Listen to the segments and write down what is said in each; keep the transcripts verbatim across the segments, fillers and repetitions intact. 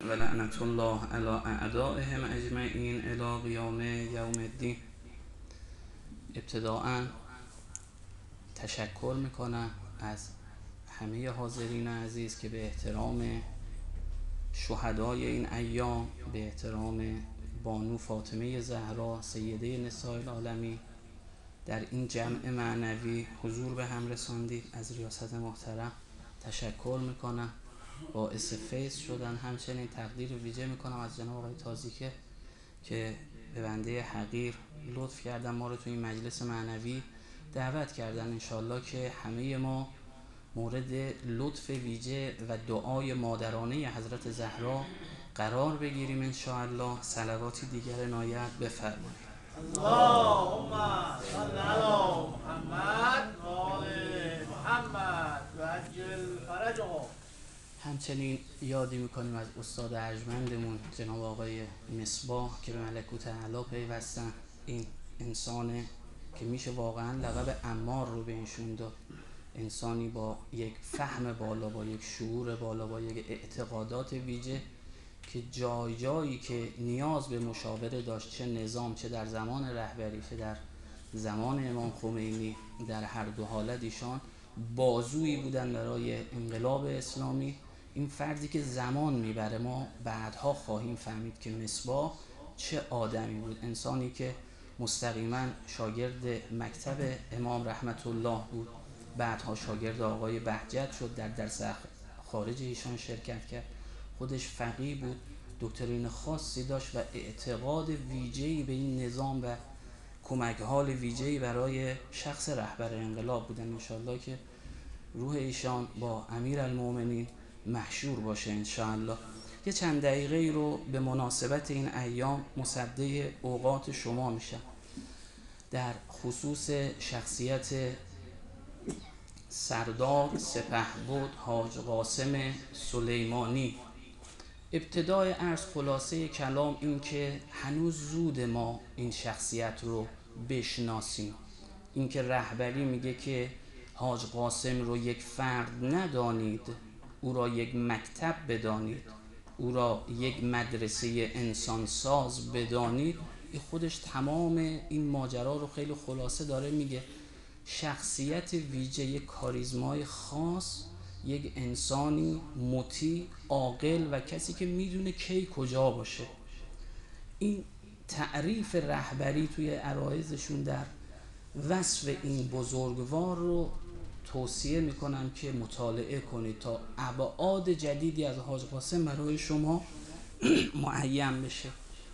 و لعنت الله علی اعدائهم اجمعین الی قیام یوم الدین. ابتداءً تشکر میکنم از همه حاضرین عزیز که به احترام شهدای این ایام، به احترام بانو فاطمه زهرا سیده نساء العالمین در این جمع معنوی حضور به هم رساندید. از ریاست محترم تشکر میکنم، باعث فیض شدن. همچنین تقدیر ویژه میکنم از جناب آقای تازیکه که به بنده حقیر لطف کردن ما رو تو این مجلس معنوی دعوت کردن. انشالله که همه ما مورد لطف ویژه و دعای مادرانه حضرت زهرا قرار بگیریم انشاءالله. صلواتی دیگر عنایت بفرمایید. اللهم صل علی محمد و آل محمد و عجل فرجهم. همچنین یادی میکنیم از استاد ارجمندمون جناب آقای مصباح که به ملکوت اعلی پیوستن. این انسانه که میشه واقعا لقب عمار رو به ایشون داد. انسانی با یک فهم بالا، با یک شعور بالا، با یک اعتقادات ویژه که جای جایی که نیاز به مشاوره داشت، چه نظام، چه در زمان رهبری، چه در زمان امام خمینی، در هر دو حالت ایشان بازویی بودن برای انقلاب اسلامی. این فردی که زمان میبره، ما بعدها خواهیم فهمید که مصباح چه آدمی بود. انسانی که مستقیما شاگرد مکتب امام رحمت الله بود، بعدها شاگرد آقای بهجت شد، در درس خارج ایشان شرکت کرد. خودش فقیه بود، دکترین خاصی داشت و اعتقاد ویژه‌ای به این نظام و کمک حال ویژه‌ای برای شخص رهبر انقلاب بودن. انشالله که روح ایشان با امیرالمومنین محشور باشه انشاءالله. یه چند دقیقه رو به مناسبت این ایام مصدق اوقات شما میشم در خصوص شخصیت سردار سپهبد حاج قاسم سلیمانی. ابتدای عرض خلاصه کلام این که هنوز زود ما این شخصیت رو بشناسیم. این که رهبری میگه که حاج قاسم رو یک فرد ندانید، او را یک مکتب بدانید، او را یک مدرسه انسانساز بدانید، این خودش تمام این ماجرا رو خیلی خلاصه داره میگه. شخصیت ویژه، یک کاریزمای خاص، یک انسانی مطیع، عاقل و کسی که میدونه کی کجا باشه. این تعریف رهبری توی عرایضشون در وصف این بزرگوار رو توصیه میکنم که مطالعه کنید تا ابعاد جدیدی از حاج قاسم برای شما معین بشه.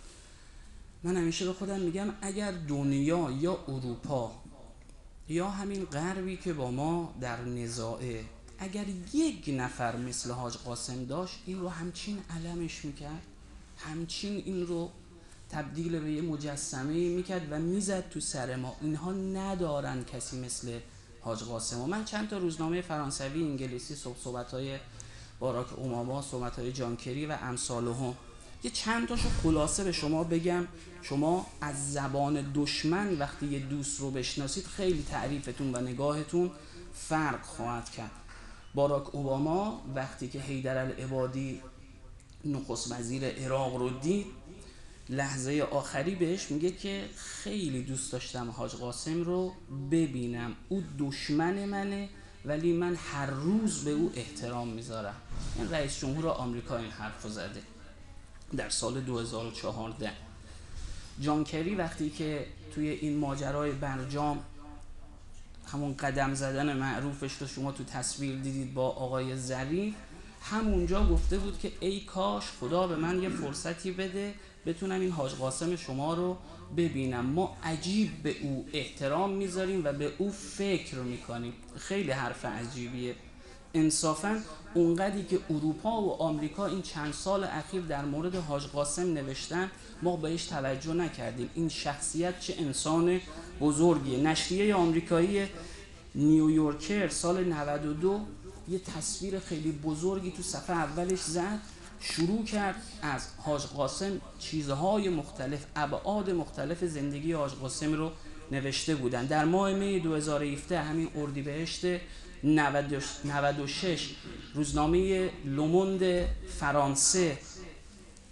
من همیشه به خودم میگم اگر دنیا یا اروپا یا همین غربی که با ما در نزاعه، اگر یک نفر مثل حاج قاسم داشت، این رو همچین علمش میکرد، همچین این رو تبدیل به یه مجسمه میکرد و میزد تو سر ما. اینها ندارن کسی مثل حاج قاسم. و من چند تا روزنامه فرانسوی، انگلیسی، صحبت‌های باراک اوباما، صحبت‌های جان کری و امثالهم، یه چند تاشو خلاصه به شما بگم. شما از زبان دشمن وقتی یه دوست رو بشناسید خیلی تعریفتون و نگاهتون فرق خواهد کرد. باراک اوباما وقتی که حیدرالعبادی نخست وزیر عراق رو دید، لحظه آخری بهش میگه که خیلی دوست داشتم حاج قاسم رو ببینم، او دشمن منه ولی من هر روز به او احترام میذارم. این رئیس جمهور آمریکا این حرف زده در سال دو هزار و چهارده. جان کری وقتی که توی این ماجرای برجام همون قدم زدن معروفش رو شما تو تصویر دیدید با آقای ظریف، همونجا گفته بود که ای کاش خدا به من یه فرصتی بده بتونم این حاج قاسم شما رو ببینم. ما عجیب به او احترام میذاریم و به او فکر میکنیم. خیلی حرف عجیبیه. انصافاً اونقدری که اروپا و آمریکا این چند سال اخیر در مورد حاج قاسم نوشتن، ما بهش توجه نکردیم. این شخصیت چه انسان بزرگیه. نشریه آمریکایی نیویورکر سال نود و دو یه تصویر خیلی بزرگی تو صفحه اولش زد، شروع کرد از حاج قاسم چیزهای مختلف، ابعاد مختلف زندگی حاج قاسم رو نوشته بودن. در ماه می دو هزار و هفده همین اردیبهشت نود و شش روزنامه لوموند فرانسه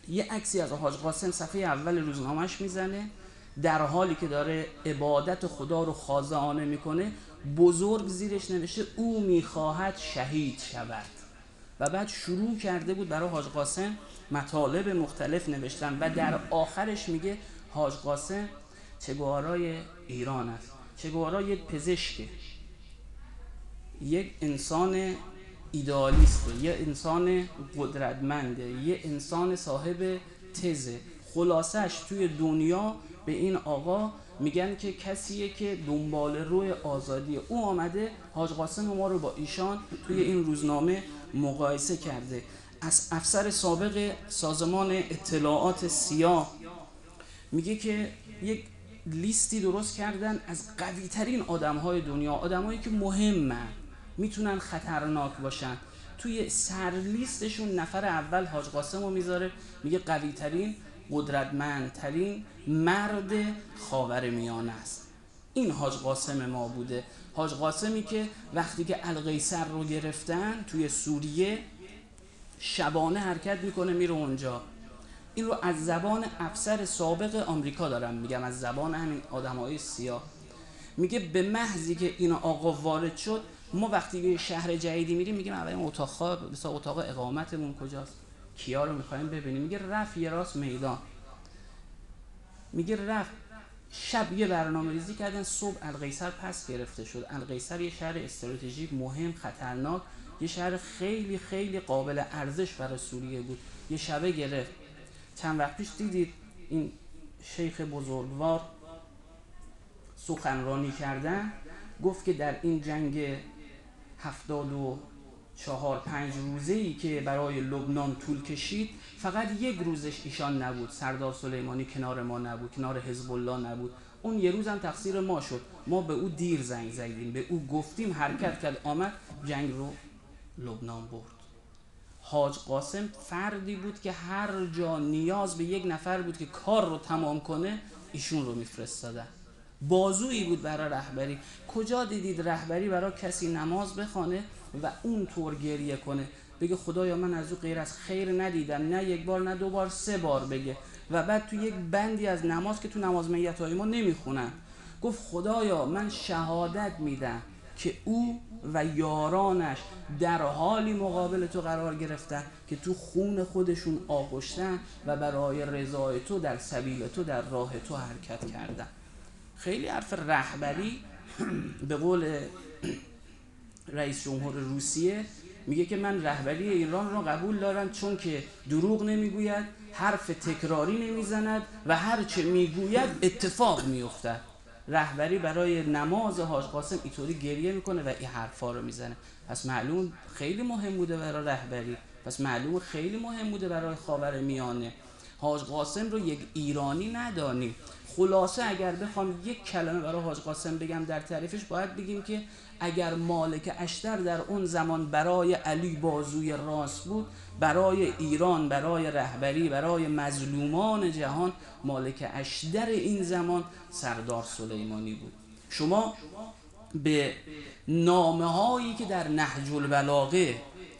یه عکسی از حاج قاسم صفحه اول روزنامه‌اش میزنه در حالی که داره عبادت خدا رو خاضعانه میکنه، بزرگ زیرش نوشته او میخواهد شهید شود. و بعد شروع کرده بود برای حاج قاسم مطالب مختلف نوشتن و در آخرش میگه حاج قاسم چگوارای ایران است. چگوارا یک پزشکه، یک انسان ایدئالیسته، یه انسان قدرتمنده، یه انسان صاحب تزه. خلاصش توی دنیا به این آقا میگن که کسیه که دنبال روی آزادیه. او آمده حاج قاسم ما رو با ایشان توی این روزنامه مقایسه کرده. از افسر سابق سازمان اطلاعات سیاه میگه که یک لیستی درست کردن از قوی ترین آدم های دنیا، آدم هایی که مهمن، میتونن خطرناک باشن. توی سر لیستشون نفر اول حاج قاسم رو میذاره، میگه قوی ترین، قدرتمندترین مرد خاورمیانه است. این حاج قاسم ما بوده. حاج قاسمی که وقتی که القیصر رو گرفتن توی سوریه شبانه حرکت میکنه میره اونجا. این رو از زبان افسر سابق آمریکا دارم میگم، از زبان همین آدمای سیاه. میگه به محضی که این آقا وارد شد، ما وقتی به شهر جدیدی میریم میگیم اولین اتاق مثلا اتاق اقامتمون کجاست، کیا رو میخوایم ببینیم. میگه رفت یه راست میدان، میگه رفت شب یه برنامه ریزی کردن، صبح القیصر پس گرفته شد. القیصر یه شهر استراتژیک مهم، خطرناک، یه شهر خیلی خیلی قابل ارزش برای سوریه بود. یه شبه گرفت. چند وقت پیش دیدید این شیخ بزرگوار سخنرانی کردن، گفت که در این جنگ هفتاد و چهار پنج روزه‌ای که برای لبنان طول کشید، فقط یک روزش ایشان نبود، سردار سلیمانی کنار ما نبود، کنار حزب الله نبود. اون یه روز هم تقصیر ما شد، ما به او دیر زنگ زدیم، به او گفتیم حرکت کرد، آمد جنگ رو لبنان برد. حاج قاسم فردی بود که هر جا نیاز به یک نفر بود که کار رو تمام کنه، ایشون رو میفرستادن. بازویی بود برای رهبری. کجا دیدید رهبری برای کسی نماز بخونه و اون طور گریه کنه، بگه خدایا من از او غیر از خیر ندیدم، نه یک بار نه دو بار، سه بار بگه، و بعد تو یک بندی از نماز که تو نماز میت‌های ما نمیخونن، گفت خدایا من شهادت میدم که او و یارانش در حالی مقابل تو قرار گرفتن که تو خون خودشون آغشتن و برای رضای تو در سبیل تو در راه تو حرکت کردن. خیلی حرف رهبری. به قول رئیس جمهور روسیه میگه که من رهبری ایران رو قبول دارم چون که دروغ نمیگوید، حرف تکراری نمیزند و هر چه میگوید اتفاق میافتد. رهبری برای نماز حاج قاسم اینطوری گریه میکنه و این حرفا رو میزنه. پس معلوم خیلی مهم بوده برای رهبری، پس معلوم خیلی مهم بوده برای خاورمیانه. حاج قاسم رو یک ایرانی ندانیم. خلاصه اگر بخوام یک کلمه برای حاج قاسم بگم در تعریفش، باید بگیم که اگر مالک اشتر در اون زمان برای علی بازوی راست بود، برای ایران، برای رهبری، برای مظلومان جهان، مالک اشتر این زمان سردار سلیمانی بود. شما به نامه هایی که در نهج البلاغه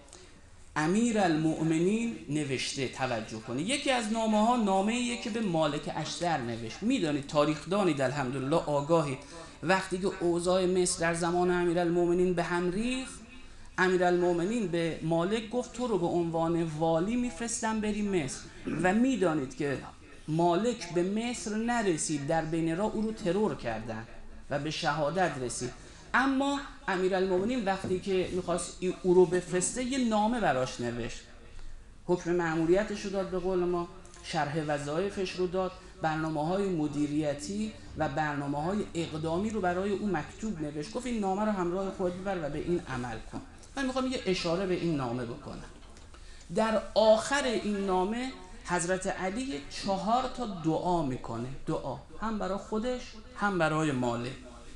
امیر المؤمنین نوشته توجه کنید. یکی از نامه ها نامه ایه که به مالک اشتر نوشت. میدانید تاریخدانید الحمدلله آگاهید، وقتی که اوضاع مصر در زمان امیر المؤمنین به هم ریخت، امیر المؤمنین به مالک گفت تو رو به عنوان والی میفرستم بری مصر، و میدانید که مالک به مصر نرسید، در بین راه او رو ترور کردن و به شهادت رسید. اما امیرالمومنین وقتی که میخواست او رو بفرسته یه نامه براش نوشت، حکم مأموریتش رو داد، به قول ما شرح وظایفش رو داد، برنامه‌های مدیریتی و برنامه‌های اقدامی رو برای او مکتوب نوشت. گفت این نامه رو همراه خود ببر و به این عمل کن. من میخوام یه اشاره به این نامه بکنم. در آخر این نامه حضرت علی چهار تا دعا میکنه، دعا هم برای خودش هم برای مالک.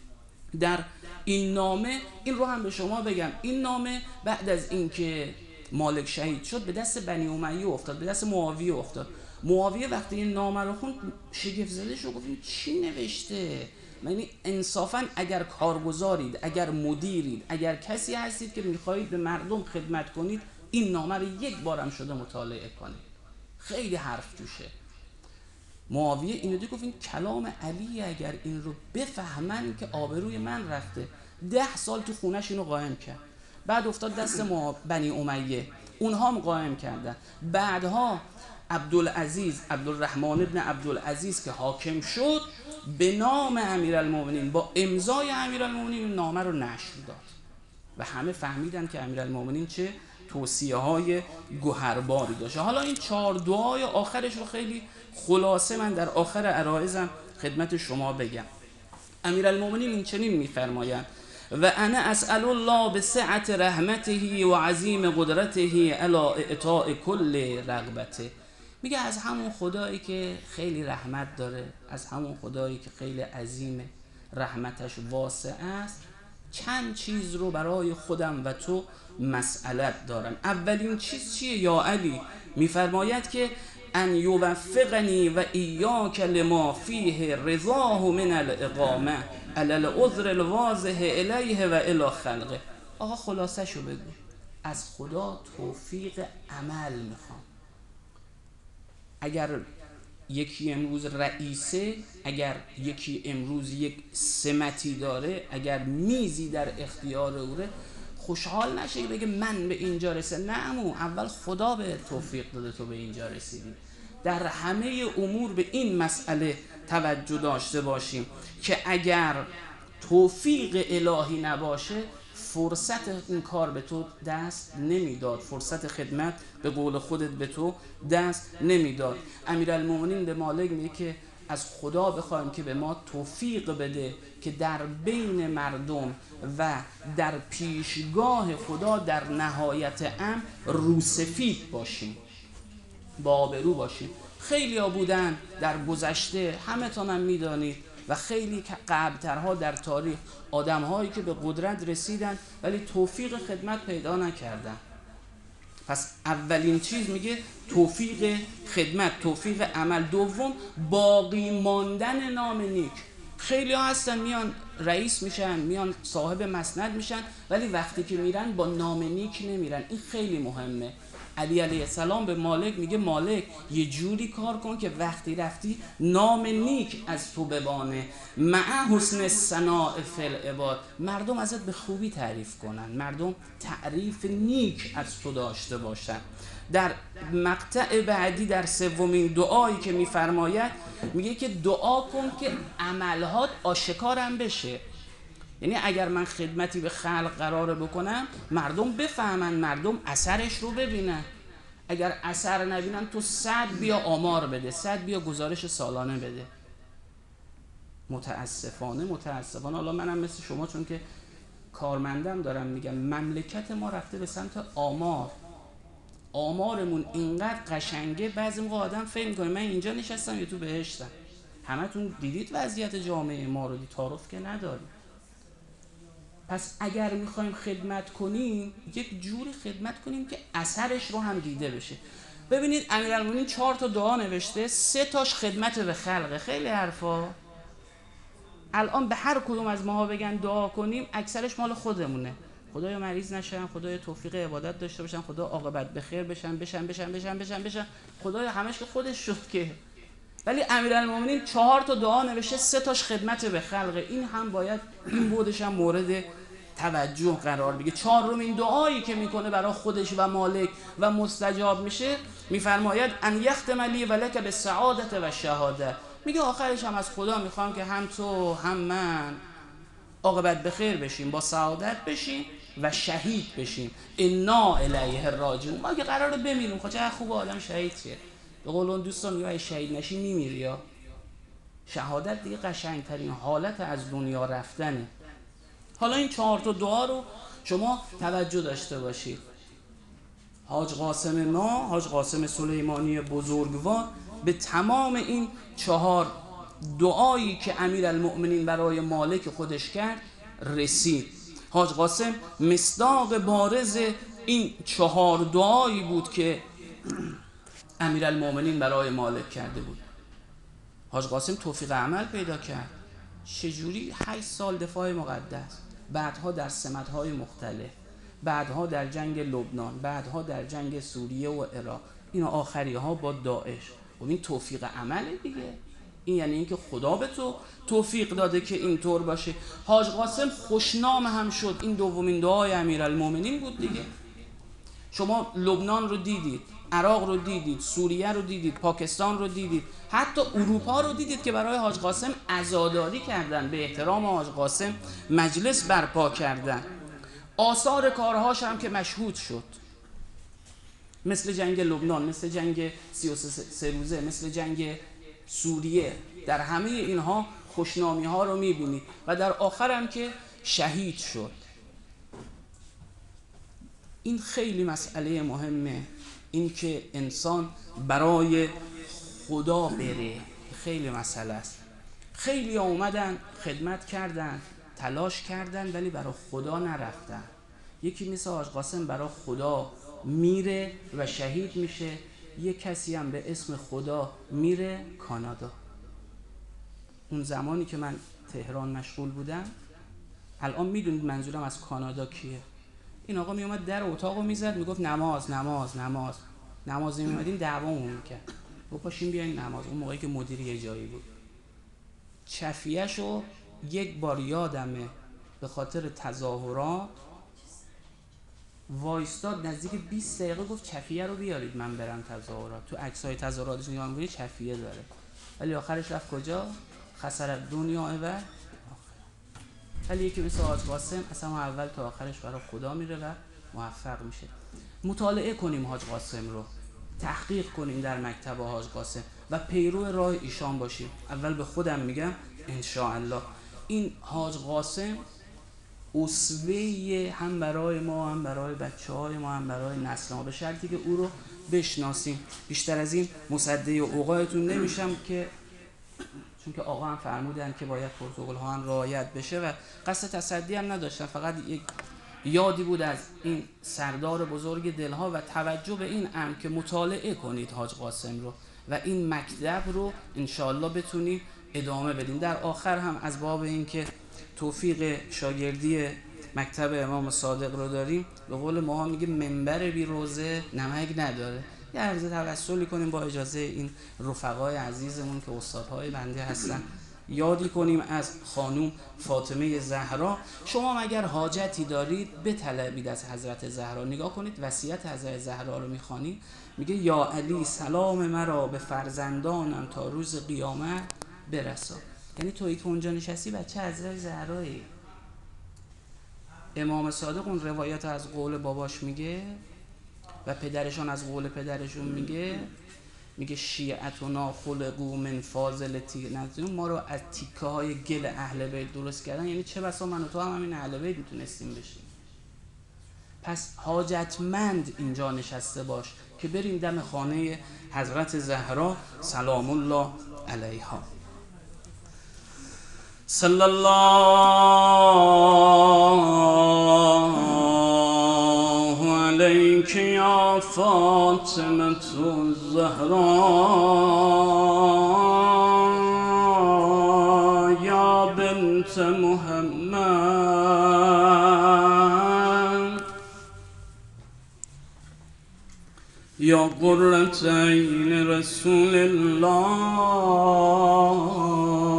در این نامه، این رو هم به شما بگم، این نامه بعد از اینکه مالک شهید شد به دست بنی امیه افتاد، به دست معاویه افتاد. معاویه وقتی این نامه رو خوند شگفت زده شد، گفت این چی نوشته؟ یعنی انصافا اگر کارگزارید، اگر مدیرید، اگر کسی هستید که میخواهید به مردم خدمت کنید، این نامه رو یک بارم شده مطالعه کنید. خیلی حرف جوشه. معاویه اینو دید، گفت این کلام علی، اگر این رو بفهمن که آبروی من رفته. ده سال تو خونش اینو قائم کرد. بعد افتاد دست ما بنی امیه، اونها هم قائم کردن. بعدها عبدالعزیز عبدالرحمن ابن عبدالعزیز که حاکم شد، به نام امیرالمومنین با امضای امیرالمومنین نامه رو نشر داد و همه فهمیدن که امیرالمومنین چه توصیه های گوهرباری داشته. حالا این چهار دعای آخرش رو خیلی خلاصه من در آخر عرایزم خدمت شما بگم. امیرالمومنین این چنین می‌فرمایند: و انا اسأل الله بسعة رحمته و عظیم قدرته علی اعطاء کل رغبته. میگه از همون خدایی که خیلی رحمت داره، از همون خدایی که خیلی عظیمه، رحمتش واسع است، چند چیز رو برای خودم و تو مسئلت دارم. اولین چیز چیه یا علی؟ میفرماید که ان یوفقنی و ایاک لما فیه رضاه من الاقامه علی العذر الواضح الیه و الی خلقه. آقا خلاصه شو بگو. از خدا توفیق عمل میخوام. اگر یکی امروز رئیسه، اگر یکی امروز یک سمتی داره، اگر میزی در اختیار اوره، خوشحال نشه بگه من به اینجا رسیدم. نه عمو، اول خدا به توفیق داده تو به اینجا رسیدی. در همه امور به این مسئله توجه داشته باشیم که اگر توفیق الهی نباشه فرصت این کار به تو دست نمیداد، فرصت خدمت به قول خودت به تو دست نمیداد. امیرالمومنین به مالک میگه که از خدا بخوایم که به ما توفیق بده که در بین مردم و در پیشگاه خدا در نهایت امر روسفید باشیم، با آبرو باشیم. خیلی ها بودن در گذشته، همه تانم میدانید، و خیلی قبلترها در تاریخ، آدم هایی که به قدرت رسیدن ولی توفیق خدمت پیدا نکردن. پس اولین چیز میگه توفیق خدمت، توفیق عمل. دوم باقی ماندن نام نیک. خیلی ها هستن میان رئیس میشن، میان صاحب مسند میشن، ولی وقتی که میرن با نام نیک نمیرن. این خیلی مهمه. علی علیه السلام به مالک میگه مالک یه جوری کار کن که وقتی رفتی نام نیک از تو ببانه، مع حسن الثناء فی العباد، مردم ازت به خوبی تعریف کنن، مردم تعریف نیک از تو داشته باشن. در مقطع بعدی در سومین دعایی که میفرماید میگه که دعا کن که عملهات آشکارم بشه. یعنی اگر من خدمتی به خلق قراره بکنم، مردم بفهمن، مردم اثرش رو ببینن. اگر اثر نبینن تو صد بیا آمار بده، صد بیا گزارش سالانه بده. متاسفانه متاسفانه حالا منم مثل شما چون که کارمندم دارم میگم، مملکت ما رفته به سمت آمار. آمارمون اینقدر قشنگه بعضی موقع آدم فکر میکنه من اینجا نشستم یا تو بهشتم. همتون دیدید وضعیت جامعه ما رو، تعارف که نداریم. پس اگر میخوایم خدمت کنیم یک جوری خدمت کنیم که اثرش رو هم دیده بشه. ببینید امیرالمومنین چهار تا دعا نوشته، سه تاش خدمت به خلقه. خیلی حرفا. الان به هر کدوم از ماها بگن دعا کنیم اکثرش مال خودمونه. خدایا مریض نشن، خدایا توفیق عبادت داشته باشن، خدا عاقبت بخیر بشن بشن بشن بشن بشن بشن خدایا همش که خودش شد که. ولی امیرالمومنین چهار تا دعا نوشته، سه تاش خدمت به خلقه. این هم باید این بودش هم مورد توجه قرار بگیره. چهارمین دعایی که میکنه برای خودش و مالک و مستجاب میشه، میفرماید ان یختم لی و لک بالسعادت و شهاده. میگه آخرش هم از خدا میخوام که هم تو هم من عاقبت بخیر بشیم، با سعادت بشیم و شهید بشیم. انا الیه راجعون. ما که قراره بمیریم، خب چه خوب آدم شهید شه. به قول اون دوستان میگه شهید نشی میمیری. یا شهادت دیگه قشنگترین حالت از دنیا رفتنه. حالا این چهار تا دعا رو شما توجه داشته باشید. حاج قاسم ما، حاج قاسم سلیمانی بزرگوار، به تمام این چهار دعایی که امیرالمؤمنین برای مالک خودش کرد رسید. حاج قاسم مصداق بارز این چهار دعایی بود که امیرالمؤمنین برای مالک کرده بود. حاج قاسم توفیق عمل پیدا کرد. چجوری؟ هشت سال دفاع مقدس، بعدها در سمت‌های مختلف، بعدها در جنگ لبنان، بعدها در جنگ سوریه و عراق. این آخری ها با داعش. و این توفیق عمله دیگه. این یعنی اینکه خدا به تو توفیق داده که اینطور باشه. حاج قاسم خوشنام هم شد. این دومین دعای امیرالمومنین بود دیگه. شما لبنان رو دیدید، عراق رو دیدید، سوریه رو دیدید، پاکستان رو دیدید، حتی اروپا رو دیدید که برای حاج قاسم عزاداری کردن، به احترام حاج قاسم مجلس برپا کردن. آثار کارهاش هم که مشهود شد، مثل جنگ لبنان، مثل جنگ سی و سه روزه، مثل جنگ سوریه. در همه اینها خوشنامی ها رو میبینید و در آخر هم که شهید شد. این خیلی مسئله مهمه، این که انسان برای خدا بره، خیلی مسئله است. خیلی اومدن خدمت کردن، تلاش کردن، ولی برای خدا نرفتن. یکی مثل حاج قاسم برای خدا میره و شهید میشه. یک کسی هم به اسم خدا میره کانادا. اون زمانی که من تهران مشغول بودم، الان میدونید منظورم از کانادا کیه؟ این آقا میومد در اتاقو میزد، میگفت نماز نماز نماز نماز. نمیومدین دعوامون میکرد، گفت پاشین بیاین نماز. اون موقعی که مدیر یه جایی بود. چفیه‌شو یک بار یادمه به خاطر تظاهرات وایستاد نزدیک بیست دقیقه، گفت چفیه رو بیارید من برم تظاهرات. تو عکسای تظاهراتش نگاه می‌کنی چفیه داره، ولی آخرش رفت کجا؟ خسر دنیا و آخر. ولی یکی مثل حاج قاسم اصلا اول تا آخرش برای خدا میره و موفق میشه. مطالعه کنیم حاج قاسم رو، تحقیق کنیم در مکتب حاج قاسم و پیرو راه ایشان باشیم. اول به خودم میگم ان شاء الله این حاج قاسم اسوه هم برای ما، هم برای بچه‌های ما، هم برای نسل ما، به شرطی که او رو بشناسیم. بیشتر از این مصدق اوقاتون نمیشم که چون که آقا هم فرمودن که باید پروتکل ها هم رعایت بشه و قصد تصدی هم نداشتن، فقط یک یادی بود از این سردار بزرگ دلها و توجه به این امر که مطالعه کنید حاج قاسم رو و این مکتب رو انشاءالله بتونیم ادامه بدیم. در آخر هم از باب این که توفیق شاگردی مکتب امام صادق رو داریم، به قول ما میگه منبر بی روزه نمک نداره. یه عرض توسلی کنیم با اجازه این رفقای عزیزمون که استادهای بنده هستن، یادی کنیم از خانوم فاطمه زهرا. شما اگر حاجتی دارید بطلبید از حضرت زهرا. نگاه کنید وصیت حضرت زهرا رو میخوانید، میگه یا علی سلام مرا به فرزندانم تا روز قیامت برسا. یعنی تویی که اونجا نشستی بچه حضرت زهرایی. امام صادق اون روایت از قول باباش میگه و پدرشان از قول پدرشون میگه، میگه شیعتنا خلقو من فاضلتی نزدون، ما رو از تیکه های گل اهل بیت درست کردن. یعنی چه بسا من و تو هم همین اهل بیت میتونستیم بشیم. پس حاجتمند اینجا نشسته باش که بریم دم خانه حضرت زهرا سلام الله علیها. صلی الله علیک یا فاطمه الزهرا یا بنت محمد یا قرة عین رسول الله.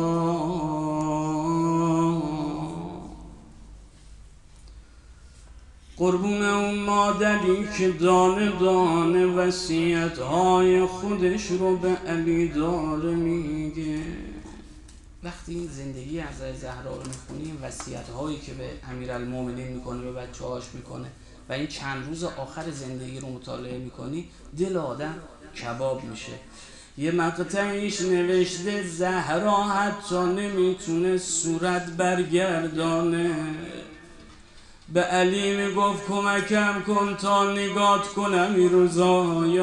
قربون اون مادری که دانه دانه وصیت‌های خودش رو به علی داره میگه. وقتی این زندگی حضرت زهرا رو میخونیم، وصیت‌هایی که به امیرالمومنین میکنه، به بچه‌هاش میکنه و این چند روز آخر زندگی رو مطالعه میکنی، دل آدم کباب میشه. یه مقطعیش نوشته زهرا حتی نمیتونه صورت برگردانه، به علی میگفت کمکم کن تا نگات کنم این روزای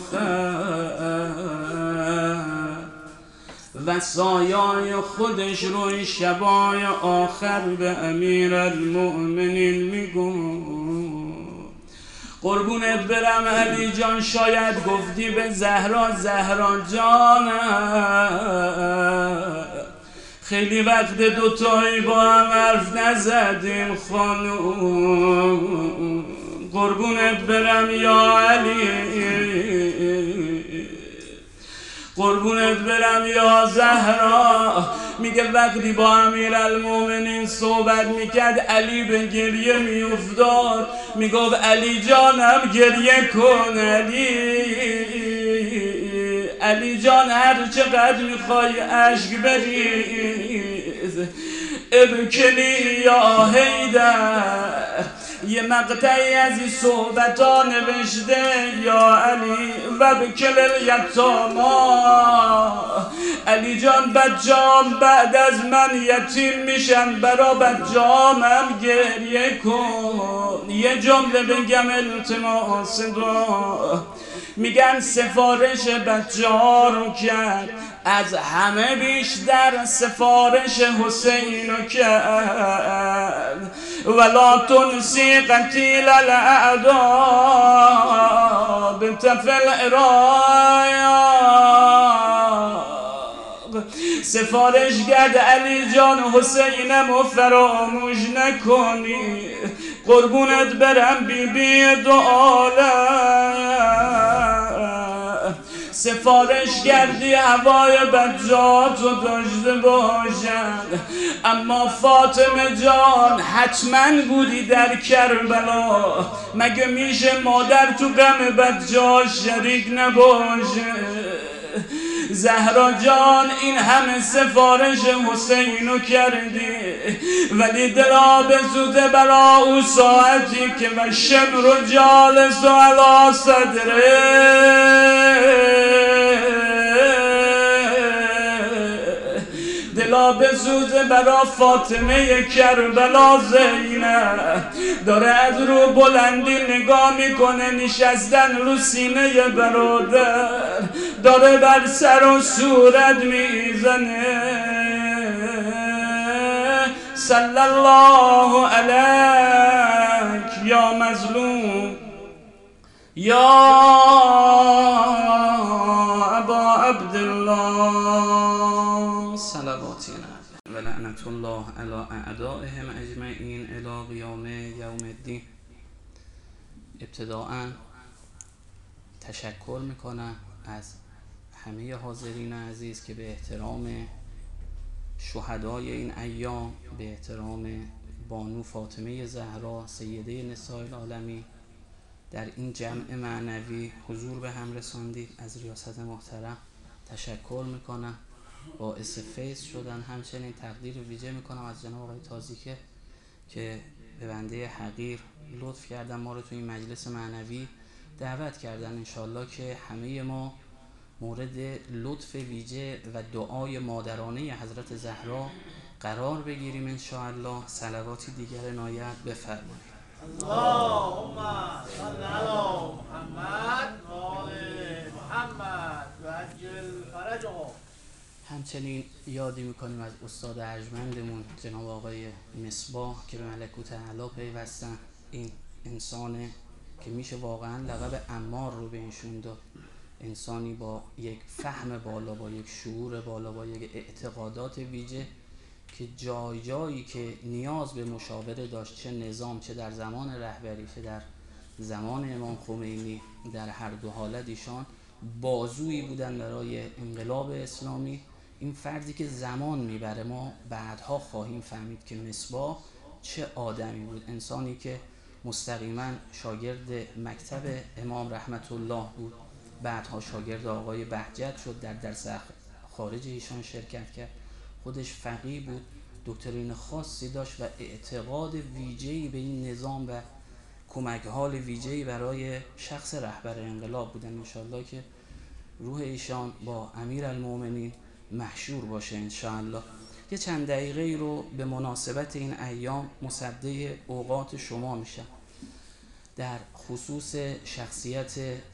آخر. وصایای خودش رو این شبای آخر به امیرالمؤمنین میگفت. قربونت برم علی جان، شاید گفتی به زهرا زهرا جانم خیلی وقت دوتایی با هم حرف نزدیم خانوم. قربونت برم یا علی، قربونت برم یا زهرا. میگه وقتی با امیرالمومنین صحبت میکرد علی به گریه میافتاد، میگفت علی جانم گریه کن، علی علی جان هر چقدر میخوای اشک بریز ابکلی یا حیدر. یه مقطعی از این صحبت ها نوشته یا علی و بکل الیتاما، علی جان بچه‌ام بعد از من یتیم میشن، برا بچه‌امم گریه کن. یه جمله بگم التماس دعا، میگن سفارش بچه ها رو کرد، از همه بیشتر سفارش حسین رو کرد. ولا تنسی قتیل الاعداء بتفل عراق. سفارش کرد علی جان حسینم و فراموش نکنی. قربونت برم بی بی دو عالم، سفارش کردی هوای بچه‌هاتو داشته باشن، اما فاطمه جان حتما بودی در کربلا. مگه میشه مادر تو غم بچه‌هاش شریک نباشه؟ زهرا جان این همه سفارش حسینو کردی، ولی دلا بزوده برا او ساعتی که و شمر جالس و علا صدره، دلا بزوده برا فاطمه کربلا زینب. داره از رو بلندی نگاه میکنه، نشستن رو سینه برادر، داره بر سر و صورت میزنه. صلی الله علیک یا مظلوم یا ابا عبدالله، صلواتی و لعنت الله علی اعدائهم اجمعین الی قیام یوم الدین. ابتداءً تشکر میکنم از همه حاضرین عزیز که به احترام شهدای این ایام، به احترام بانو فاطمه زهرا سیده نساء العالمین در این جمع معنوی حضور به هم رساندید. از ریاست محترم تشکر میکنم، باعث فیض شدن. همچنین تقدیر ویژه میکنم از جناب آقای تازیکه که به بنده حقیر لطف کردن ما رو تو این مجلس معنوی دعوت کردن. انشالله که همه ما مورد لطف ویژه و دعای مادرانه حضرت زهرا قرار بگیریم انشاءالله. صلواتی دیگر عنایت بفرمایید. اللهم صل علی محمد و آل محمد و عجل فرجهم. همچنین یادی میکنیم از استاد ارجمندمون جناب آقای مصباح که به ملکوت اعلی پیوستن. این انسانه که میشه واقعا لقب عمار رو به ایشون داد. انسانی با یک فهم بالا، با یک شعور بالا، با یک اعتقادات ویژه که جای جایی که نیاز به مشاوره داشت، چه نظام، چه در زمان رهبری، چه در زمان امام خمینی، در هر دو حالت ایشان بازویی بودن برای انقلاب اسلامی. این فردی که زمان میبره، ما بعدها خواهیم فهمید که مصباح چه آدمی بود. انسانی که مستقیما شاگرد مکتب امام رحمت الله بود، بعدها شاگرد آقای بهجت شد، در درس خارج ایشان شرکت کرد. خودش فقیه بود، دکترین خاصی داشت و اعتقاد ویژه‌ای به این نظام و کمک حال ویژه‌ای برای شخص رهبر انقلاب بودن. انشالله که روح ایشان با امیرالمومنین محشور باشه انشالله. یه چند دقیقه رو به مناسبت این ایام مصدق اوقات شما میشم در خصوص شخصیت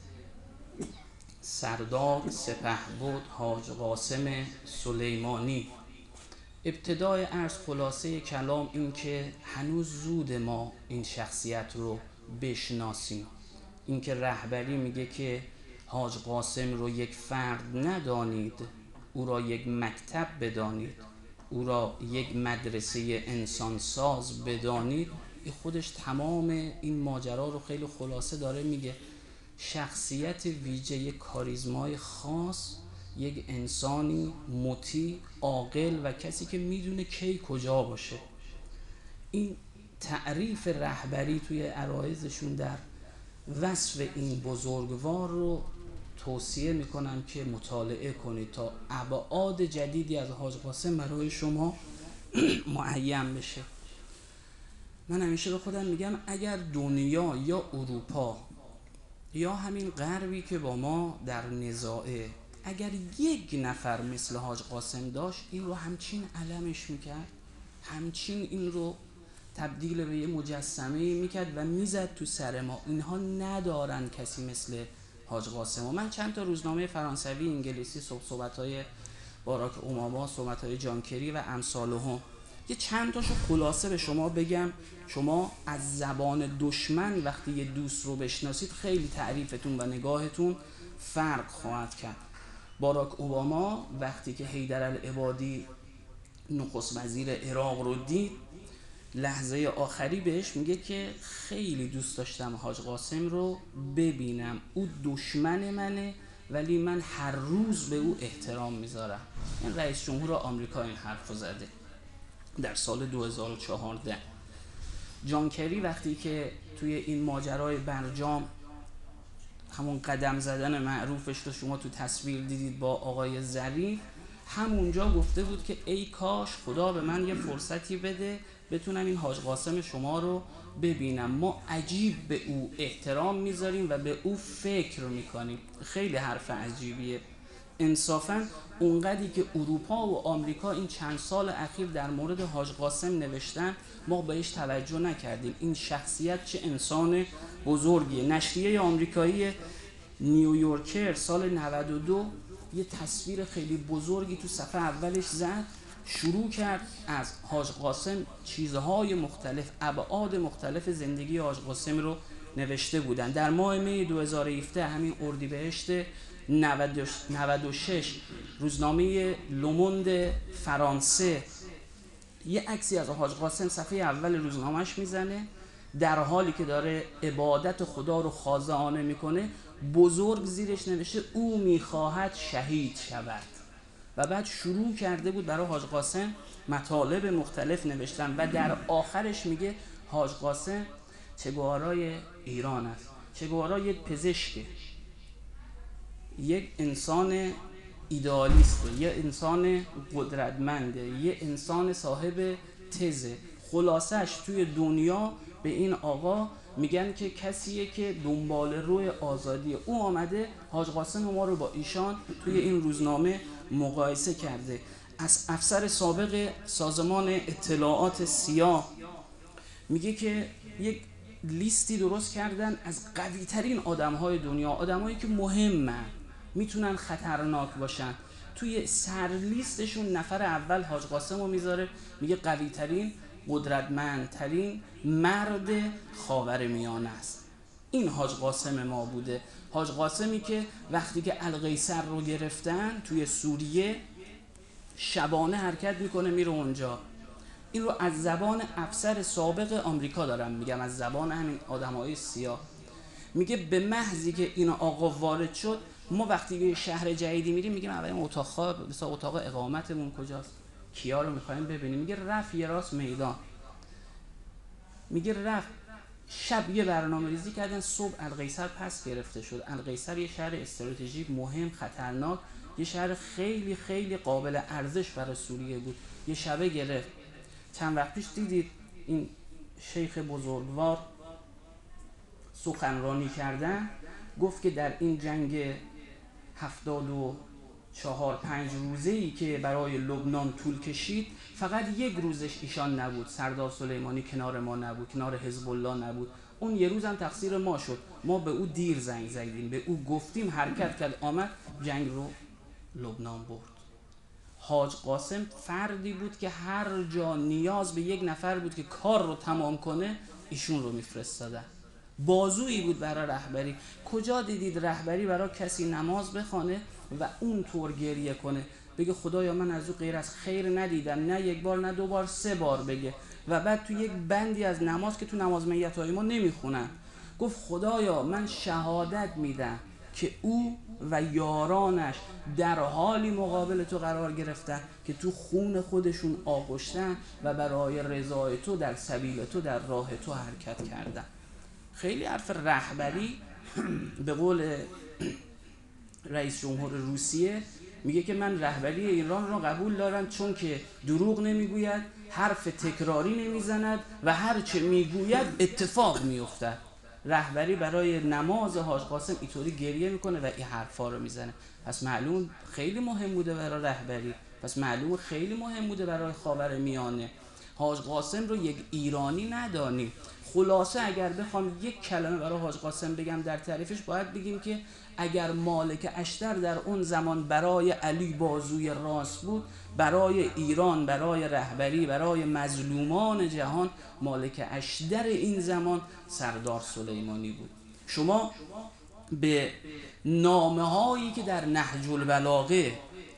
سردار سپهبد حاج قاسم سلیمانی. ابتدای عرض خلاصه کلام این که هنوز زود ما این شخصیت رو بشناسیم. این که رهبری میگه که حاج قاسم رو یک فرد ندانید، او را یک مکتب بدانید، او را یک مدرسه انسانساز بدانید، این خودش تمام این ماجرا رو خیلی خلاصه داره میگه. شخصیت ویژه، یک کاریزمای خاص، یک انسانی مطیع، عاقل و کسی که میدونه کی کجا باشه. این تعریف رهبری توی عرایضشون در وصف این بزرگوار رو توصیه میکنم که مطالعه کنید تا ابعاد جدیدی از حاج قاسم برای شما معین بشه. من همیشه به خودم میگم اگر دنیا یا اروپا یا همین غربی که با ما در نزاعه، اگر یک نفر مثل حاج قاسم داشت، این رو همچین علمش میکرد، همچین این رو تبدیل به یه مجسمه میکرد و میزد تو سر ما. اینها ندارن کسی مثل حاج قاسم. و من چند تا روزنامه فرانسوی، انگلیسی، صحبت‌های باراک اوباما، صحبت‌های جان کری و امثالهم، یه چند تاشو خلاصه به شما بگم. شما از زبان دشمن وقتی یه دوست رو بشناسید خیلی تعریفتون و نگاهتون فرق خواهد کرد. باراک اوباما وقتی که حیدرالعبادی نخست وزیر عراق رو دید، لحظه آخری بهش میگه که خیلی دوست داشتم حاج قاسم رو ببینم، او دشمن منه ولی من هر روز به او احترام میذارم. این رئیس جمهور آمریکا این حرف زده در سال دو هزار و چهارده. جان کری وقتی که توی این ماجرای برجام همون قدم زدن معروفش رو شما تو تصویر دیدید با آقای ظریف، همونجا گفته بود که ای کاش خدا به من یه فرصتی بده بتونم این حاج قاسم شما رو ببینم. ما عجیب به او احترام میذاریم و به او فکر میکنیم. خیلی حرف عجیبیه. انصافاً اونقدری که اروپا و آمریکا این چند سال اخیر در مورد حاج قاسم نوشتن، ما بهش توجه نکردیم. این شخصیت چه انسان بزرگیه. نشریه آمریکایی نیویورکر سال نود و دو یه تصویر خیلی بزرگی تو صفحه اولش زد، شروع کرد از حاج قاسم چیزهای مختلف، ابعاد مختلف زندگی حاج قاسم رو نوشته بودن. در ماه می دو هزار و هفده همین اردیبهشت نود و شش روزنامه لوموند فرانسه یه عکسی از حاج قاسم صفحه اول روزنامهش میزنه، در حالی که داره عبادت خدا رو خاضعانه میکنه، بزرگ زیرش نوشته او میخواهد شهید شود. و بعد شروع کرده بود برای حاج قاسم مطالب مختلف نوشتن و در آخرش میگه حاج قاسم چگوارای ایران است. چگوارا یک پزشکه، یک انسان ایدئالیسته، یک انسان قدرتمنده، یک انسان صاحب تزه. خلاصش توی دنیا به این آقا میگن که کسیه که دنبال روی آزادیه. او آمده حاج قاسم ما رو با ایشان توی این روزنامه مقایسه کرده. از افسر سابق سازمان اطلاعات سیا میگه که یک لیستی درست کردن از قوی ترین آدم های دنیا، آدم هایی که مهمن، میتونن خطرناک باشن. توی سر لیستشون نفر اول حاج قاسم رو میذاره، میگه قوی ترین، قدرتمندترین مرد خاورمیانه است. این حاج قاسم ما بوده. حاج قاسمی که وقتی که القیصر رو گرفتن توی سوریه شبانه حرکت میکنه میره اونجا. این رو از زبان افسر سابق آمریکا دارم میگم، از زبان همین آدمای سیاه. میگه به محضی که این آقا وارد شد، ما وقتی به شهر جدیدی میریم میگیم اول اتاق خواب، مثلا اتاق اقامتمون کجاست، کیا رو میخوایم ببینیم. میگه رفت یه راست میدان، میگه رفت شب یه برنامه ریزی کردن، صبح القیصر پس گرفته شد. القیصر یه شهر استراتژیک مهم، خطرناک، یه شهر خیلی خیلی قابل ارزش برای سوریه بود. یه شبه گرفت. چند وقت پیش دیدید این شیخ بزرگوار سخنرانی کردن، گفت که در این جنگ هفتاد و چهار پنج روزه‌ای که برای لبنان طول کشید، فقط یک روزش ایشان نبود، سردار سلیمانی کنار ما نبود، کنار حزب الله نبود. اون یه روز هم تقصیر ما شد، ما به او دیر زنگ زدیم، به او گفتیم حرکت کرد، آمد جنگ رو لبنان برد. حاج قاسم فردی بود که هر جا نیاز به یک نفر بود که کار رو تمام کنه، ایشون رو میفرستادن. بازویی بود برای رهبری. کجا دیدید رهبری برای کسی نماز بخونه و اون طور گریه کنه، بگه خدایا من از او غیر از خیر ندیدم، نه یک بار نه دو بار، سه بار بگه، و بعد تو یک بندی از نماز که تو نماز میتای ما نمیخونن گفت خدایا من شهادت میدم که او و یارانش در حالی مقابل تو قرار گرفتن که تو خون خودشون آغشتن و برای رضای تو در سبیل تو در راه تو حرکت کردن. خیلی حرف رهبری. به قول رئیس جمهور روسیه میگه که من رهبری ایران را قبول دارم چون که دروغ نمیگوید، حرف تکراری نمیزند و هر چه میگوید اتفاق میافتد. رهبری برای نماز حاج قاسم اینطوری گریه میکنه و این حرفا رو میزنه. پس معلوم خیلی مهم بوده برای رهبری، پس معلوم خیلی مهم بوده برای خاورمیانه. حاج قاسم رو یک ایرانی ندانیم. خلاصه اگر بخوام یک کلمه برای حاج قاسم بگم در تعریفش، باید بگیم که اگر مالک اشتر در اون زمان برای علی بازوی راست بود، برای ایران، برای رهبری، برای مظلومان جهان، مالک اشتر این زمان سردار سلیمانی بود. شما به نامه هایی که در نهج البلاغه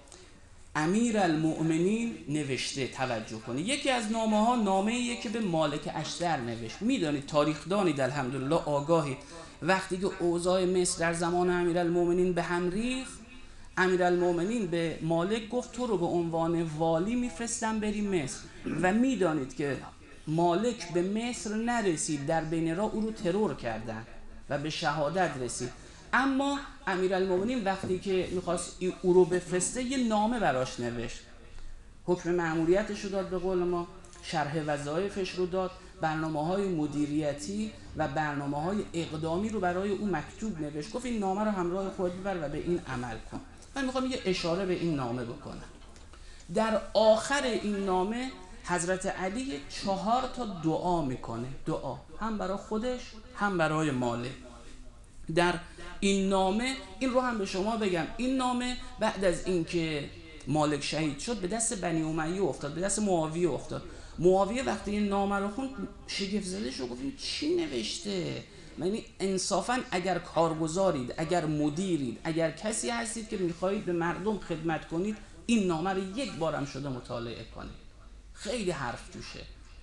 امیر المؤمنین نوشته توجه کنید. یکی از نامه ها نامه ایه که به مالک اشتر نوشت. میدانید تاریخدانید الحمدلله آگاهید، وقتی که اوضاع مصر در زمان امیر المؤمنین به هم ریخت، امیر المؤمنین به مالک گفت تو رو به عنوان والی میفرستم بری مصر. و میدانید که مالک به مصر نرسید، در بین راه او رو ترور کردن و به شهادت رسید. اما امیرالمومنین وقتی که میخواست او رو بفرسته یه نامه براش نوشت، حکم مأموریتش رو داد، به قول ما شرح وظایفش رو داد، برنامه‌های مدیریتی و برنامه‌های اقدامی رو برای او مکتوب نوشت. گفت این نامه رو همراه خود ببر و به این عمل کن. من میخوام یه اشاره به این نامه بکنم. در آخر این نامه حضرت علی چهار تا دعا میکنه، دعا هم برای خودش هم برای مالک. در این نامه، این رو هم به شما بگم، این نامه بعد از اینکه مالک شهید شد به دست بنی امیه افتاد، به دست معاویه افتاد. معاویه وقتی این نامه رو خوند شگفت زده شد، گفت این چی نوشته؟ یعنی انصافا اگر کارگزارید، اگر مدیرید، اگر کسی هستید که میخواهید به مردم خدمت کنید، این نامه رو یک بارم شده مطالعه کنید. خیلی حرف توشه.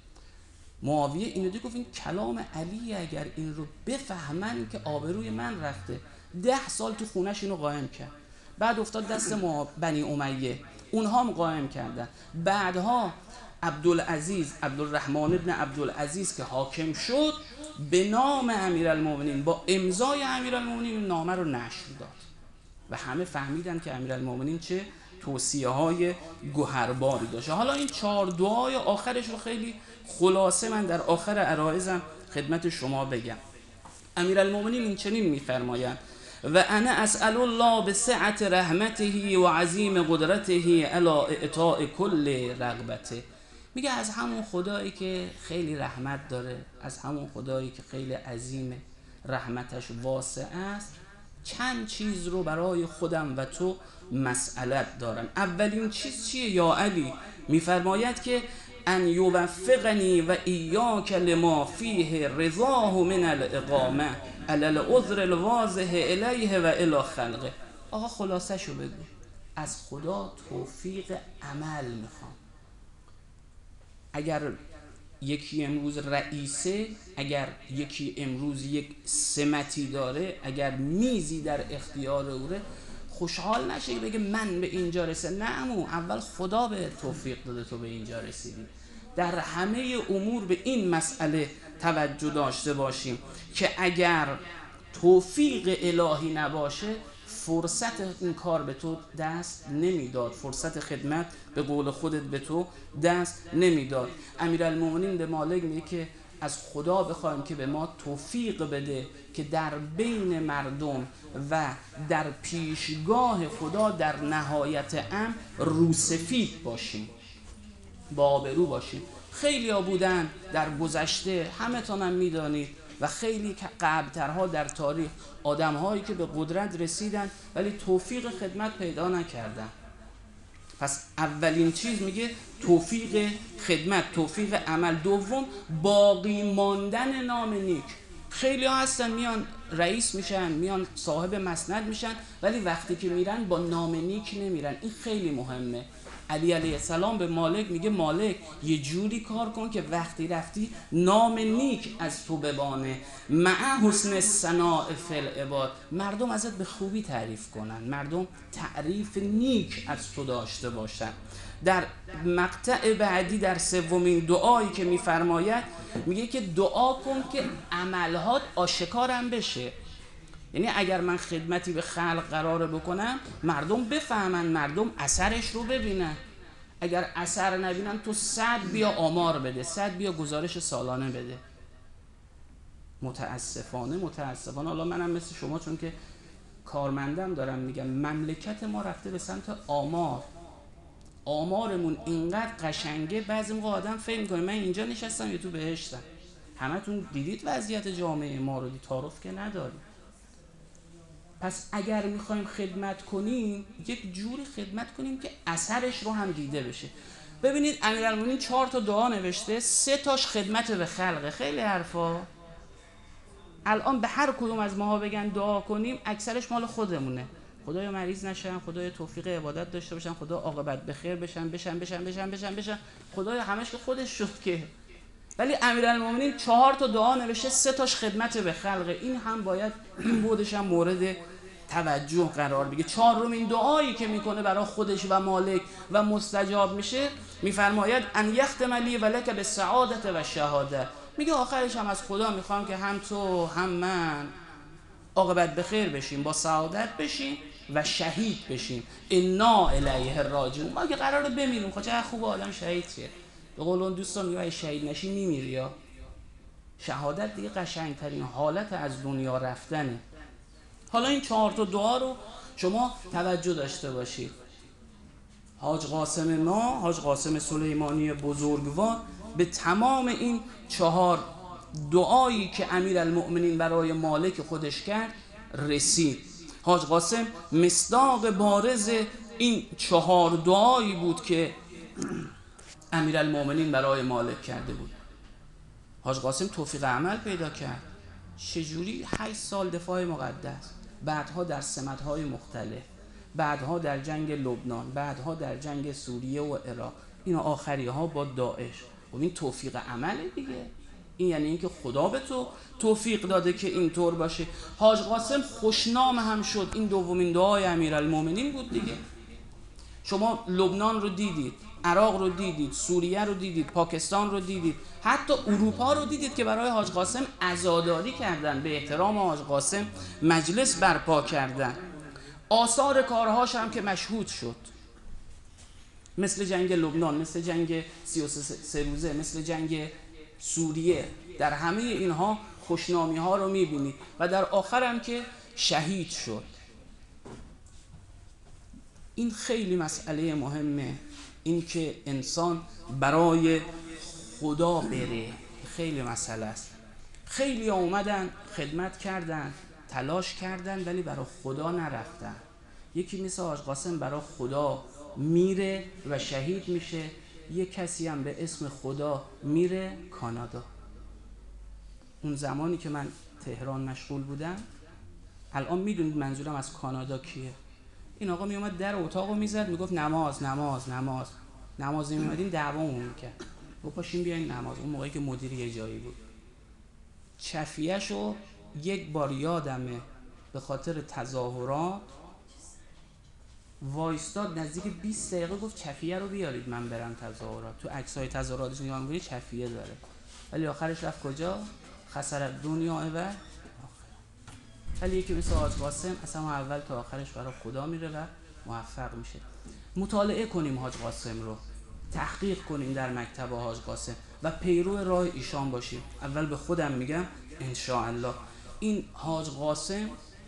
معاویه اینو دید، گفت این کلام علی، اگر این رو بفهمن که آبروی من رفته. ده سال تو خونش اینو قائم کرد. بعد افتاد دست ما بنی امیه، اونها هم قائم کردن. بعدها عبدالعزیز عبدالرحمن ابن عبدالعزیز که حاکم شد، به نام امیرالمومنین با امضای امیرالمومنین نامه رو نشر داد و همه فهمیدن که امیرالمومنین چه توصیه های گوهرباری داشته. حالا این چهار دعای آخرش رو خیلی خلاصه من در آخر عرایزم خدمت شما بگم. امیرالمومنین این چنین می‌فرمایند: و انا اسأل الله بسعة رحمته و عظیم قدرته علی اعطاء کل رغبته. میگه از همون خدایی که خیلی رحمت داره، از همون خدایی که خیلی عظیمه، رحمتش واسع است، چند چیز رو برای خودم و تو مسئلت دارم. اولین چیز چیه یا علی؟ میفرماید که ان یوفقنی و ایاک لما فیه رضاه من الاقامه علی العذر الواضح الیه و الی خلقه. آقا خلاصه شو بگو. از خدا توفیق عمل میخوام. اگر یکی امروز رئیسه، اگر یکی امروز یک سمتی داره، اگر میزی در اختیار اوره، خوشحال نشه بگه من به اینجا رسه. نه عمو، اول خدا به توفیق داده تو به اینجا رسیدی. در همه امور به این مسئله توجه داشته باشیم که اگر توفیق الهی نباشه فرصت این کار به تو دست نمیداد، فرصت خدمت به قول خودت به تو دست نمیداد. امیرالمومنین به مالک میگه که از خدا بخوایم که به ما توفیق بده که در بین مردم و در پیشگاه خدا در نهایت امر روسفید باشیم، با آبرو باشیم. خیلی ها بودن در گذشته، همه تانم میدانید، و خیلی که قبلترها در تاریخ، آدم هایی که به قدرت رسیدن ولی توفیق خدمت پیدا نکردن. پس اولین چیز میگه توفیق خدمت، توفیق عمل. دوم باقی ماندن نام نیک. خیلی ها هستن میان رئیس میشن، میان صاحب مسند میشن، ولی وقتی که میرن با نام نیک نمیرن. این خیلی مهمه. علی علیه السلام به مالک میگه مالک یه جوری کار کن که وقتی رفتی نام نیک از تو ببانه، مع حسن الثناء فی العباد، مردم ازت به خوبی تعریف کنن، مردم تعریف نیک از تو داشته باشن. در مقطع بعدی در سومین دعایی که میفرماید میگه که دعا کن که عملهات آشکارم بشه. یعنی اگر من خدمتی به خلق قراره بکنم مردم بفهمن، مردم اثرش رو ببینن. اگر اثر نبینن تو صد بیا آمار بده، صد بیا گزارش سالانه بده. متاسفانه متاسفانه حالا منم مثل شما چون که کارمندم دارم میگم، مملکت ما رفته به سمت آمار. آمارمون اینقدر قشنگه بعضی موقع آدم فکر میکنه من اینجا نشستم یا تو بهشتم. همتون دیدید وضعیت جامعه ما رو، تعارف که نداریم. پس اگر میخوایم خدمت کنیم یک جوری خدمت کنیم که اثرش رو هم دیده بشه. ببینید امیرالمومنین چهار تا دعا نوشته، سه تاش خدمت به خلقه. خیلی حرفا. الان به هر کدوم از ماها بگن دعا کنیم اکثرش مال خودمونه. خدایا مریض نشن، خدایا توفیق عبادت داشته باشن، خدا عاقبت بخیر بشن بشن بشن بشن بشن بشن خدایا همش که خودش شد که. ولی امیرالمومنین چهار تا دعا نوشته، سه تاش خدمت به خلقه. این هم باید این بودش هم مورد توجه قرار بگیره. چهارمین دعایی که میکنه برای خودش و مالک و مستجاب میشه، میفرماید ان یختم لی و لک بالسعادت و شهاده. میگه آخرش هم از خدا میخوام که هم تو هم من عاقبت بخیر بشیم، با سعادت بشیم و شهید بشیم. انا الیه راجعون. ما که قراره بمیریم، خب چه خوب آدم شهید شه. به قول اون دوستان میگه شهید نشی میمیری. یا شهادت دیگه قشنگترین حالت از دنیا رفتنه. حالا این چهار تا دعا رو شما توجه داشته باشید. حاج قاسم ما، حاج قاسم سلیمانی بزرگوار، به تمام این چهار دعایی که امیرالمؤمنین برای مالک خودش کرد رسید. حاج قاسم مصداق بارز این چهار دعایی بود که امیرالمؤمنین برای مالک کرده بود. حاج قاسم توفیق عمل پیدا کرد. چجوری؟ هشت سال دفاع مقدس، بعدها در سمت‌های مختلف، بعدها در جنگ لبنان، بعدها در جنگ سوریه و عراق، اینا آخری‌ها با داعش. و این توفیق عمله دیگه. این یعنی اینکه خدا به تو توفیق داده که اینطور باشه. حاج قاسم خوشنام هم شد. این دومین دعای امیرالمؤمنین بود دیگه. شما لبنان رو دیدید، عراق رو دیدید، سوریه رو دیدید، پاکستان رو دیدید، حتی اروپا رو دیدید که برای حاج قاسم عزاداری کردن، به احترام حاج قاسم مجلس برپا کردن. آثار کارهاش هم که مشهود شد، مثل جنگ لبنان، مثل جنگ سی و سه روزه، مثل جنگ سوریه. در همه اینها خوشنامی ها رو میبینید و در آخر هم که شهید شد. این خیلی مسئله مهمه، این که انسان برای خدا بره، خیلی مسئله است. خیلی اومدن خدمت کردن، تلاش کردن، ولی برای خدا نرفتن. یکی مثل حاج قاسم برای خدا میره و شهید میشه. یک کسی هم به اسم خدا میره کانادا. اون زمانی که من تهران مشغول بودم، الان میدونید منظورم از کانادا کیه؟ این آقا میومد در اتاقو میزد، میگفت نماز نماز نماز نماز. میومدیم دعوامون میکرد، گفت پاشین بیاین نماز. اون موقعی که مدیر یه جایی بود. چفیه‌شو یک بار یادمه به خاطر تظاهرات وایستاد نزدیک بیست دقیقه، گفت چفیه رو بیارید من برم تظاهرات. تو عکسای تظاهراتش نگاه می‌کنی چفیه داره، ولی آخرش رفت کجا؟ خسر دنیا و ولی یکی مثل حاج قاسم اصلا اول تا آخرش برای خدا میره و موفق میشه. مطالعه کنیم حاج قاسم رو، تحقیق کنیم در مکتب حاج قاسم و پیرو راه ایشان باشیم. اول به خودم میگم ان شاء الله این حاج قاسم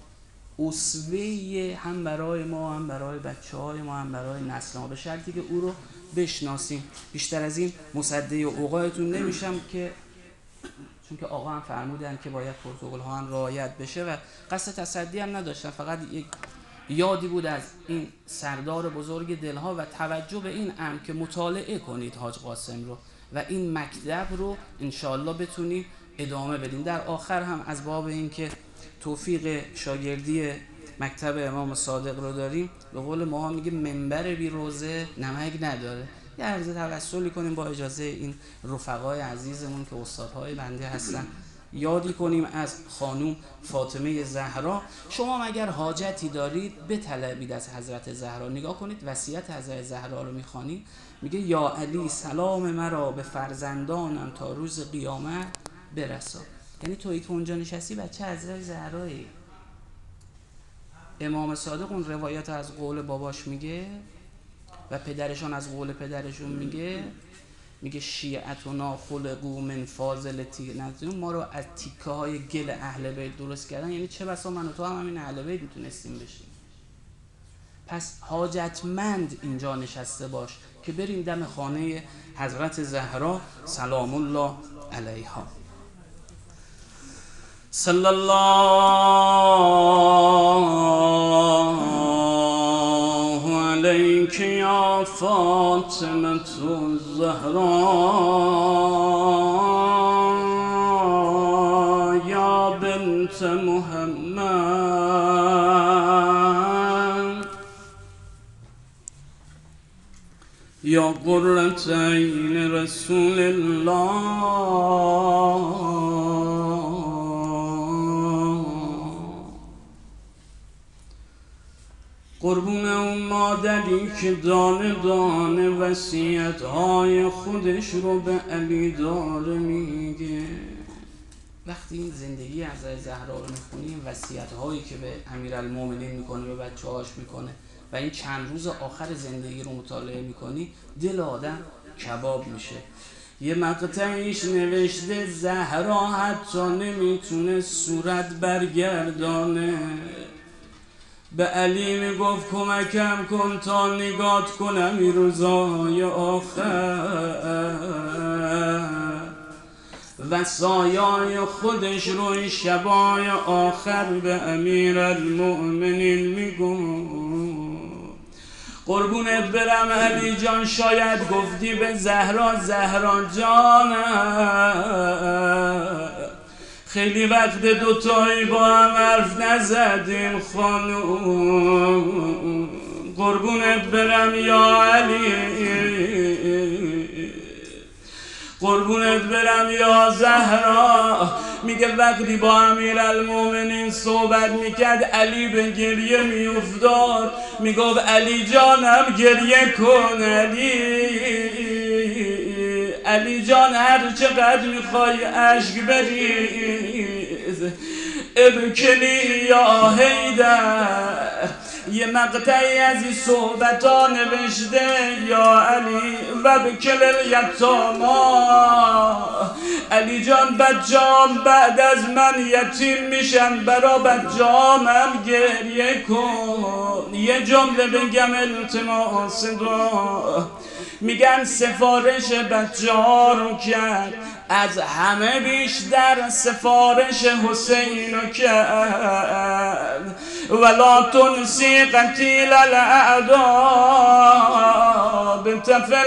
اسوه هم برای ما، هم برای بچه‌های ما، هم برای نسل ما، به شرطی که او رو بشناسیم. بیشتر از این مصدق اوقاتتون نمیشم که چون که آقا هم فرمودن که باید پروتکل ها هم رعایت بشه و قصد تصدی هم نداشتن، فقط یک یادی بود از این سردار بزرگ دلها و توجه به این امر که مطالعه کنید حاج قاسم رو و این مکتب رو انشاءالله بتونیم ادامه بدیم. در آخر هم از باب این که توفیق شاگردی مکتب امام صادق رو داریم، به قول ما میگه منبر بی روزه نمک نداره. یه عرض توسلی کنیم با اجازه این رفقای عزیزمون که استادهای بنده هستن، یادی کنیم از خانوم فاطمه زهرا. شما اگر حاجتی دارید بطلبید از حضرت زهرا. نگاه کنید وصیت حضرت زهرا رو میخوانید، میگه یا علی سلام مرا به فرزندانم تا روز قیامت برسا. یعنی تویی که اونجا نشستی بچه حضرت زهرایی. امام صادق اون روایت از قول باباش میگه و پدرشان از قول پدرشون میگه، میگه شیعتنا خلقو من فاضلتی نزدون، ما رو از تیکه های گل اهل بیت درست کردن. یعنی چه بسا من و تو هم همین اهل بیت میتونستیم بشیم. پس حاجتمند اینجا نشسته باش که بریم دم خانه حضرت زهرا سلام الله علیها. صلی الله علیک یا فاطمه الزهرا یا بنت محمد یا قرة عین رسول الله. قربون اون مادری که دانه دانه وصیت های خودش رو به علی داره میگه. وقتی این زندگی حضرت زهرا رو میخونیم، وصیت هایی که به امیرالمومنین میکنه، به بچه هاش میکنه و این چند روز آخر زندگی رو مطالعه میکنی، دل آدم کباب میشه. یه مقطعیش نوشته زهرا حتی نمیتونه صورت برگردانه، به علی میگفت کمکم کن تا نگات کنم این روزای آخر. وصایای خودش رو این شبای آخر به امیرالمؤمنین میگم. قربونت برم علی جان، شاید گفتی به زهرا زهرا جانم خیلی وقت دوتایی با هم حرف نزدیم خانوم. قربونت برم یا علی، قربونت برم یا زهرا. میگه وقتی با امیرالمومنین صحبت میکرد علی به گریه میافتاد، میگفت علی جانم گریه کن علی، علی جان هر چقدر میخوای اشک بریز ابکلی یا حیدر. یه مقطعی از این صحبت ها نوشته یا علی و بکل الیتاما، علی جان بچه‌ام بعد از من یتیم میشن، برا بچه‌امم گریه کن. یه جمله بگم التماس دعا، میگن سفارش بچه ها رو کرد، از همه بیشتر سفارش حسین رو کرد. ولا تنسی قتیل الاعداء بتفل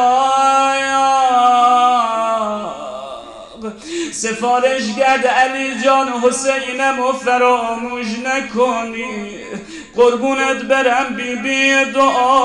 عراق. سفارش کرد علی جان حسینم و فراموش نکنی. قربونت برم بی بی دو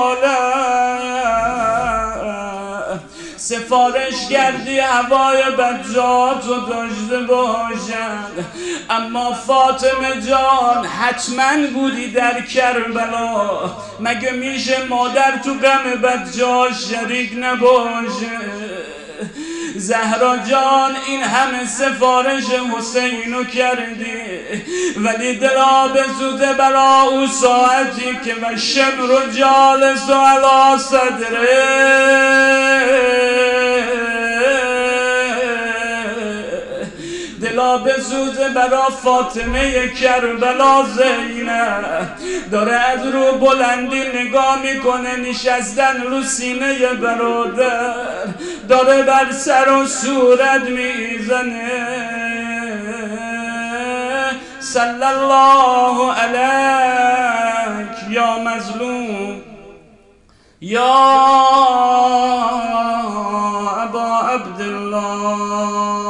عالم، سفارش کردی هوای بچه‌هاتو داشته باشن. اما فاطمه جان حتما بودی در کربلا، مگه میشه مادر تو غم بچه‌ها شریک نباشه؟ زهرا جان این همه سفارش حسینو کردی، ولی دلا بزوده برا او ساعتی که و شمر جالس و علا صدره. دلا بزوده برا فاطمه کربلا زینب، داره از رو بلندی نگاه میکنه نشستن رو سینه برادر، داره بر سر و صورت میزنه. صلی الله علیک یا مظلوم یا ابا عبدالله.